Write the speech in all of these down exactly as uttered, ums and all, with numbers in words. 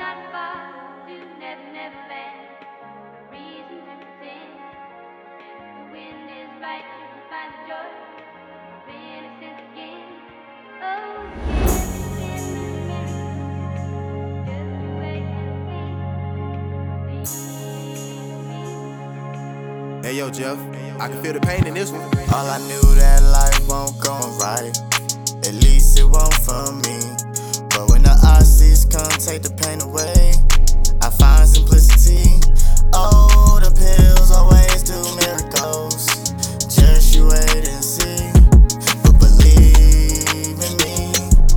not far to never, never land. Reason to pretend the wind is right, you can find the joy of innocence again. Oh, just you wait and see. Hey yo, Jeff, I can feel the pain in this one. All I knew that life won't go right, at least it won't for me. But when the Aussies come take the pain away, I find simplicity. Oh, the pills always do miracles. Just you wait and see, but believe in me.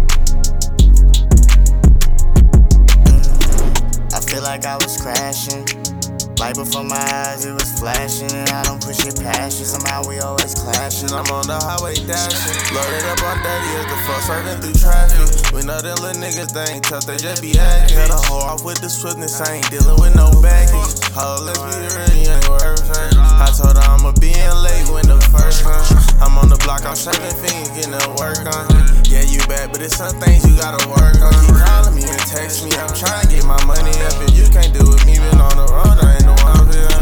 mm. I feel like I was crashing. Right before my eyes, it was flashing, and I don't push it past you. Somehow we always clashing. I'm on the highway dashing, loaded up on thirty as the fuck swerving through traffic. We know them little niggas, they ain't tough, they just be acting. Cut a hoe off with the swiftness, I ain't dealing with no baggage. Oh, let's be real, you ain't worth it. I told her I'ma be in late when the first come. I'm on the block, I'm shaving fiends, getting the work on. Yeah, you bad, but it's some things you gotta work on. Keep calling me and text me, I'm trying to get my money up. If you can't do it, me been on the road, I ain't the one for you.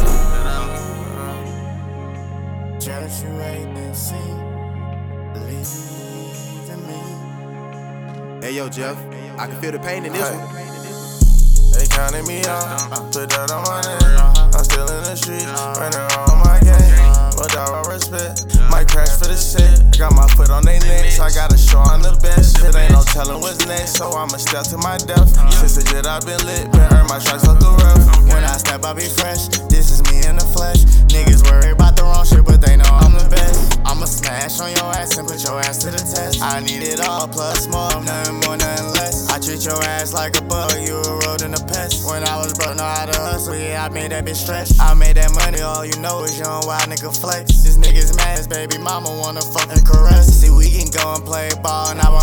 Just you wait and see, believe in me. Hey yo, Jeff, I can feel the pain in this one. They counting me out, put that on my name. I'm still in the streets, running on my game. But I respect, might crash for the shit. I got my foot on they necks, I gotta show on the best. Shit ain't no telling what's next, so I'ma step to my death. Since the jet I've been lit, been earn my stripes like a rough. When I step, I be fresh. This is me in the flesh. Niggas worry about the wrong shit, but they know I'm the best. I'ma smash on your ass and put your ass to the test. I need it all, plus more, nothing more, nothing less. I treat your ass like a bug, you a road and a pest. When I was broke, know how to hustle, yeah, I made that bitch stretch. I made that money, all you know is young wild nigga flex. This nigga's mad, his baby mama wanna fucking caress. See, we can go and play ball, and I